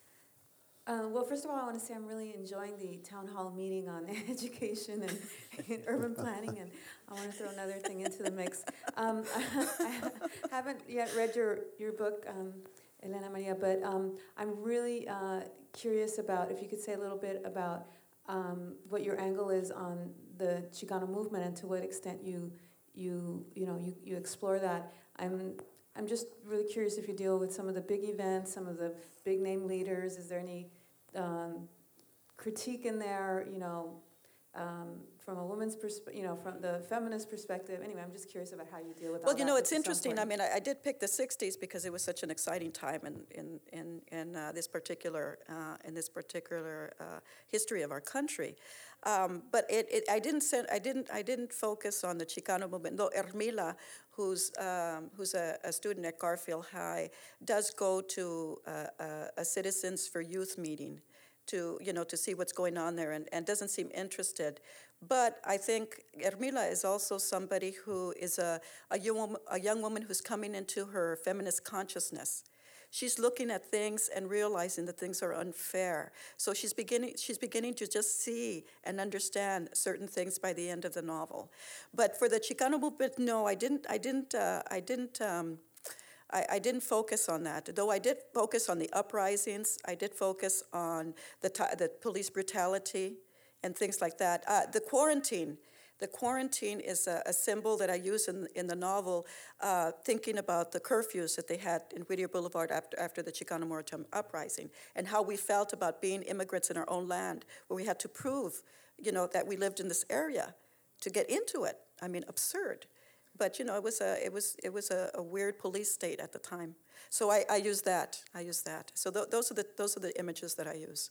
uh, well, first of all, I want to say I'm really enjoying the town hall meeting on education and, and urban planning, and I want to throw another thing into the mix. Um, I haven't yet read your, your book, um, Elena Maria, but um, I'm really uh, curious about if you could say a little bit about um, what your angle is on the Chicano movement and to what extent you you you know you, you explore that. I'm I'm just really curious if you deal with some of the big events, some of the big name leaders. Is there any um, critique in there, you know, um, from a woman's perspective, you know, from the feminist perspective? Anyway, I'm just curious about how you deal with all Well, you that, know, it's which is so interesting. I important. mean, I, I did pick the sixties because it was such an exciting time in in in, in uh, this particular uh, in this particular uh, history of our country. Um, but it, it, I didn't send, I didn't, I didn't focus on the Chicano movement. Though Ermila, who's um, who's a, a student at Garfield High, does go to uh, a, a Citizens for Youth meeting to you know to see what's going on there, and, and doesn't seem interested. But I think Ermila is also somebody who is a a young a young woman who's coming into her feminist consciousness. She's looking at things and realizing that things are unfair. So she's beginning she's beginning to just see and understand certain things by the end of the novel. But for the Chicano movement, no, I didn't I didn't uh, I didn't um, I, I didn't focus on that. Though I did focus on the uprisings, I did focus on the t- the police brutality and things like that. Uh, the quarantine. The quarantine is a, a symbol that I use in, in the novel, uh, thinking about the curfews that they had in Whittier Boulevard after, after the Chicano Moratorium uprising, and how we felt about being immigrants in our own land, where we had to prove, you know, that we lived in this area to get into it. I mean, absurd. But you know, it was a it was it was a, a weird police state at the time. So I, I use that. I use that. So th- those are the those are the images that I use.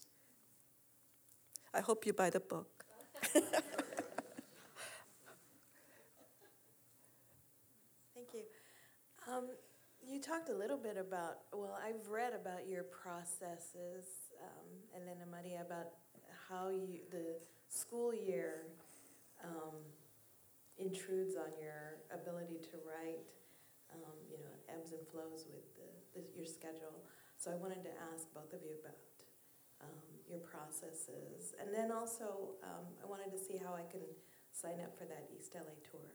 I hope you buy the book. Um, you talked a little bit about, well, I've read about your processes, um, Elena Maria, about how you, the school year um, intrudes on your ability to write. um, you know, ebbs and flows with the, the, your schedule. So I wanted to ask both of you about um, your processes. And then also, um, I wanted to see how I can sign up for that East L A tour.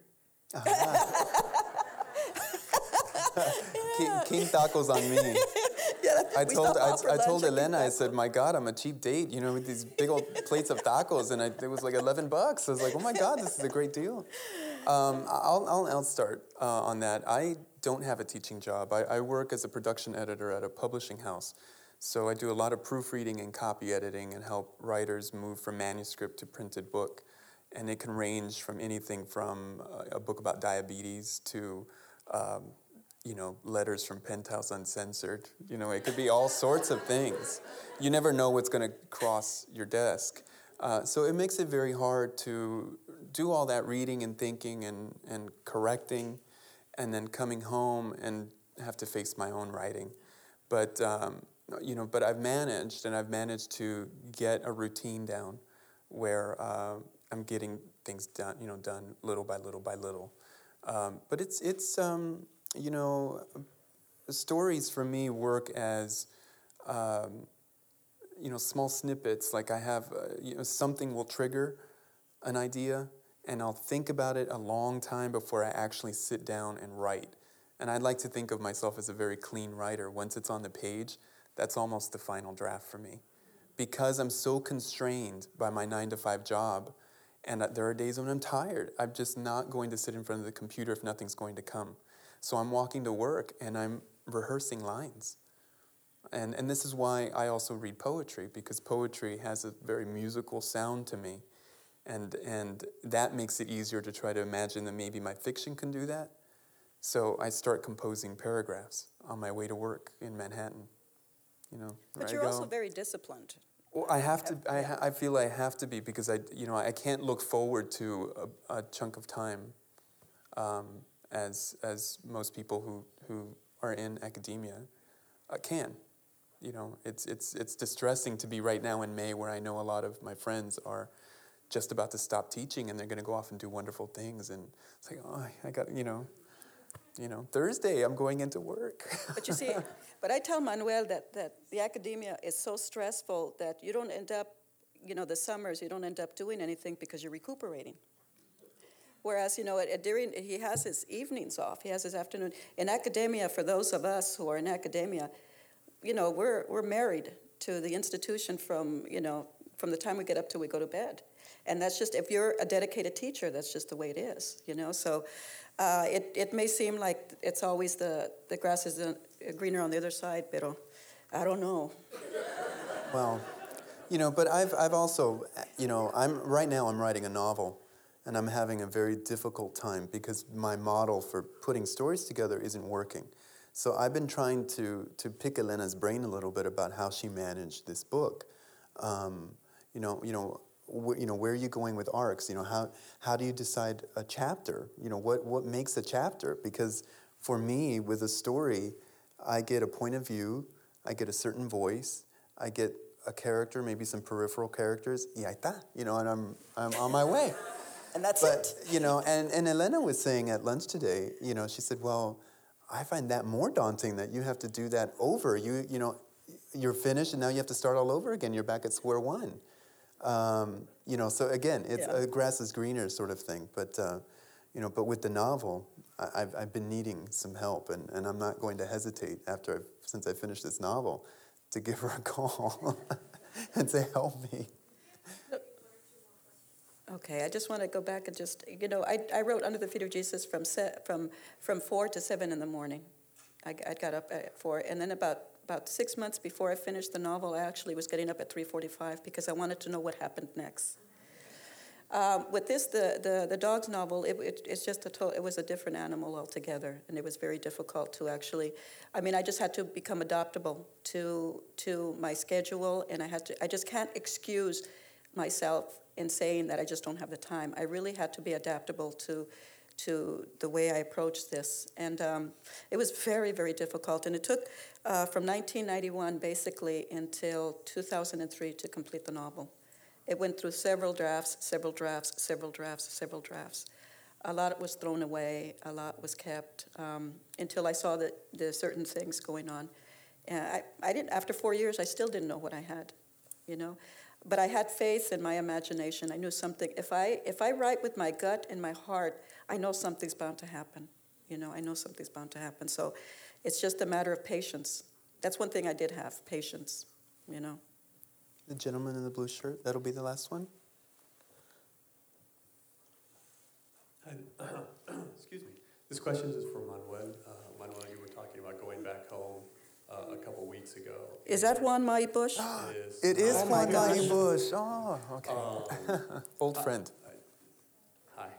King, King Tacos on me. Yeah, I we told stopped I, off for I lunch told at King Elena, I Taco. said, my God, I'm a cheap date, you know, with these big old plates of tacos, and I, it was like eleven bucks. I was like, oh my God, this is a great deal. Um, I'll, I'll, I'll start uh, on that. I don't have a teaching job. I, I work as a production editor at a publishing house. So I do a lot of proofreading and copy editing and help writers move from manuscript to printed book. And it can range from anything from uh, a book about diabetes to um, you know, letters from Penthouse Uncensored. You know, it could be all sorts of things. You never know what's going to cross your desk. Uh, so it makes it very hard to do all that reading and thinking and, and correcting and then coming home and have to face my own writing. But, um, you know, but I've managed, and I've managed to get a routine down where uh, I'm getting things done, you know, done little by little by little. Um, but it's, it's um, you know, stories for me work as, um, you know, small snippets. Like I have, uh, you know, something will trigger an idea, and I'll think about it a long time before I actually sit down and write. And I'd like to think of myself as a very clean writer. Once it's on the page, that's almost the final draft for me. Because I'm so constrained by my nine to five job, and there are days when I'm tired. I'm just not going to sit in front of the computer if nothing's going to come. So I'm walking to work and I'm rehearsing lines. And and this is why I also read poetry, because poetry has a very musical sound to me. And and that makes it easier to try to imagine that maybe my fiction can do that. So I start composing paragraphs on my way to work in Manhattan. You know, But I you're go, also very disciplined. Well, I have to. I, ha- I feel I have to be, because I, you know, I can't look forward to a, a chunk of time, um, as as most people who, who are in academia uh, can. You know, it's it's it's distressing to be right now in May, where I know a lot of my friends are just about to stop teaching, and they're going to go off and do wonderful things, and it's like, oh, I got, you know, you know, Thursday I'm going into work. But you see, but I tell Manuel that, that the academia is so stressful that you don't end up, you know, the summers, you don't end up doing anything because you're recuperating. Whereas, you know, at, at during, he has his evenings off, he has his afternoon. In academia, for those of us who are in academia, you know, we're we're married to the institution from, you know, from the time we get up till we go to bed. And that's just, if you're a dedicated teacher, that's just the way it is, you know. So uh, it, it may seem like it's always the, the grass is uh, greener on the other side, pero I don't know. Well, you know, but I've I've also, you know, I'm right now I'm writing a novel, and I'm having a very difficult time because my model for putting stories together isn't working. So I've been trying to to pick Elena's brain a little bit about how she managed this book. Um, you know, you know, wh- you know, where are you going with arcs? You know, how how do you decide a chapter? You know, what what makes a chapter? Because for me, with a story, I get a point of view, I get a certain voice, I get a character, maybe some peripheral characters, y ahí está, you know, and I'm I'm on my way. And that's but, it. you know, and, and Elena was saying at lunch today, you know, she said, well, I find that more daunting, that you have to do that over. You you know, you're finished and now you have to start all over again. You're back at square one. Um, you know, so again, it's Yeah. a grass is greener sort of thing. But, uh, you know, but with the novel, I, I've, I've been needing some help, and, and I'm not going to hesitate after I've, since I finished this novel to give her a call and say, help me. Okay, I just want to go back and just, you know, I, I wrote Under the Feet of Jesus from se- from from four to seven in the morning. I, I got up at four, and then about about six months before I finished the novel, I actually was getting up at three forty-five because I wanted to know what happened next. Um, with this, the, the the dog's novel, it, it it's just a to- it was a different animal altogether, and it was very difficult to actually. I mean, I just had to become adaptable to to my schedule, and I had to. I just can't excuse myself in saying that I just don't have the time. I really had to be adaptable to to the way I approached this. And um, it was very, very difficult. And it took uh, from nineteen ninety-one basically until two thousand three to complete the novel. It went through several drafts, several drafts, several drafts, several drafts. A lot was thrown away, a lot was kept, um, until I saw that the certain things going on. And I, I didn't, after four years, I still didn't know what I had, you know? But I had faith in my imagination. I knew something, if I, if I write with my gut and my heart, I know something's bound to happen. You know, I know something's bound to happen. So it's just a matter of patience. That's one thing I did have, patience, you know. The gentleman in the blue shirt, that'll be the last one. Excuse me. This question is for Manuel. Uh, Manuel, you were talking about going back home uh, a couple weeks ago. Is that Juan Mai Bush? It is. It is Oh my Juan gosh. Mai Bush. Oh, okay. Um, Old friend. Hi.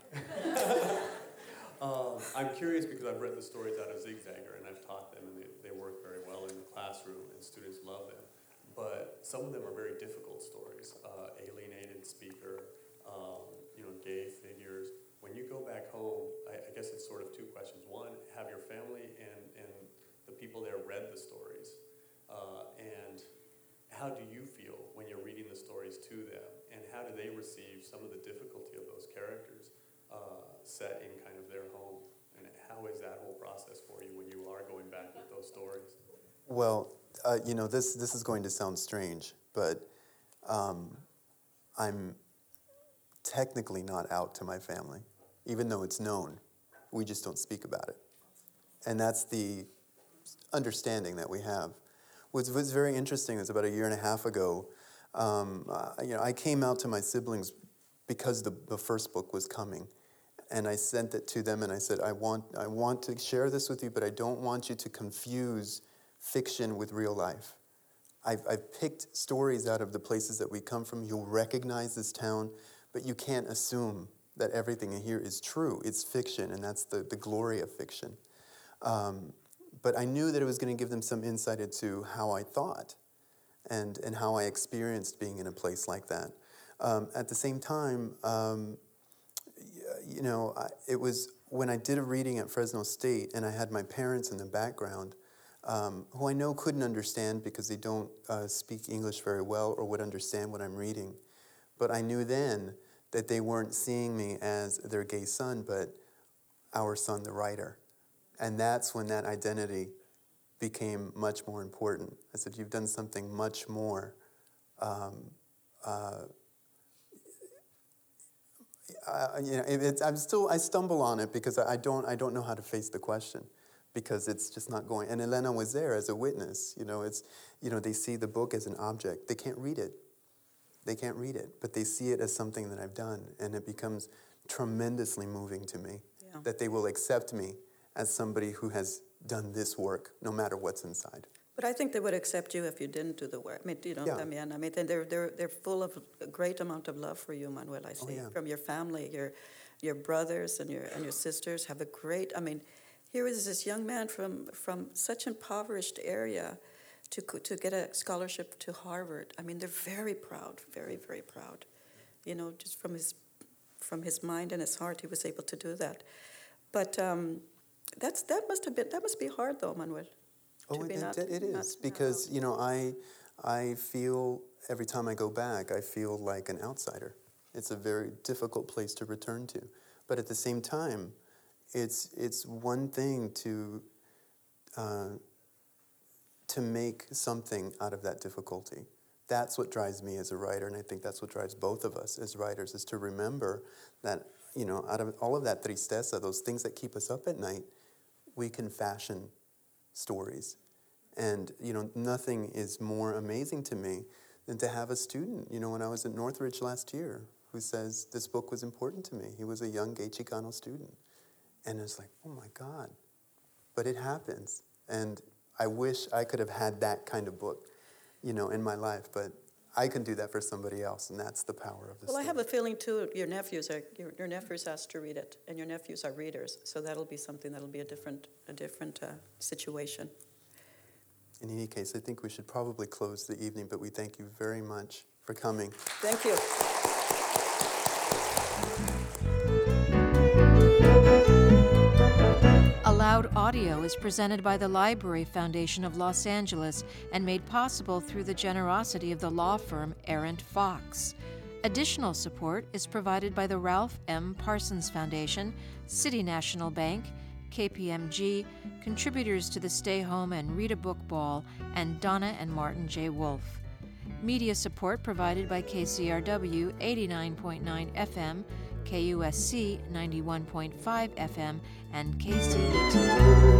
um, I'm curious because I've read the stories out of Zigzagger and I've taught them and they, they work very well in the classroom and students love them. But some of them are very difficult stories. Uh, alienated speaker, um, you know, gay figures. When you go back home, I, I guess it's sort of two questions. One, have your family and, and the people there read the stories? Uh, and how do you feel when you're reading the stories to them? And how do they receive some of the difficulty of those characters uh, set in kind of their home? And how is that whole process for you when you are going back with those stories? Well, uh, you know, this, this is going to sound strange, but um, I'm technically not out to my family, even though it's known. We just don't speak about it. And that's the understanding that we have. What's, what's very interesting is about a year and a half ago, um, uh, you know, I came out to my siblings because the, the first book was coming. And I sent it to them and I said, I want, I want to share this with you, but I don't want you to confuse fiction with real life. I've, I've picked stories out of the places that we come from. You'll recognize this town, but you can't assume that everything in here is true. It's fiction, and that's the, the glory of fiction. Um, but I knew that it was going to give them some insight into how I thought and, and how I experienced being in a place like that. Um, at the same time, um, you know, I, it was when I did a reading at Fresno State and I had my parents in the background, um, who I know couldn't understand because they don't uh, speak English very well or would understand what I'm reading. But I knew then that they weren't seeing me as their gay son, but our son, the writer. And that's when that identity became much more important. I said, you've done something much more. Um, uh, I, you know, it, it's, I'm still, I stumble on it because I don't, I don't know how to face the question because it's just not going. And Elena was there as a witness. You know, it's, you know, they see the book as an object. They can't read it. They can't read it, but they see it as something that I've done, and it becomes tremendously moving to me Yeah. that they will accept me as somebody who has done this work, no matter what's inside. But I think they would accept you if you didn't do the work. I mean, you know, Yeah. Damian, I mean, they're, they're, they're full of a great amount of love for you, Manuel, I see, yeah. from your family. Your, your brothers and your, and your sisters have a great, I mean, here is this young man from, from such impoverished area to, co- to get a scholarship to Harvard. I mean, they're very proud, very, very proud. You know, just from his, from his mind and his heart, he was able to do that. But um, that's, that must have been, that must be hard though, Manuel. Oh, to it, be it, not- it not- is, because, you know, I, I feel, every time I go back, I feel like an outsider. It's a very difficult place to return to. But at the same time, it's, it's one thing to, uh, to make something out of that difficulty. That's what drives me as a writer, and I think that's what drives both of us as writers, is to remember that, you know, out of all of that tristeza, those things that keep us up at night, we can fashion stories. And, you know, nothing is more amazing to me than to have a student, you know, when I was at Northridge last year, who says, this book was important to me. He was a young gay Chicano student. And it's like, oh my God. But it happens. And I wish I could have had that kind of book, you know, in my life. But I can do that for somebody else, and that's the power of the Well, story. I have a feeling too. Your nephews are your, your nephews asked to read it, and your nephews are readers. So that'll be something that'll be a different a different uh, situation. In any case, I think we should probably close the evening, but we thank you very much for coming. Thank you. Aloud Audio is presented by the Library Foundation of Los Angeles and made possible through the generosity of the law firm Errant Fox. Additional support is provided by the Ralph M. Parsons Foundation, City National Bank, K P M G, contributors to the Stay Home and Read a Book Ball, and Donna and Martin J. Wolfe. Media support provided by K C R W eighty-nine point nine F M, K U S C ninety-one point five F M, and K C E T.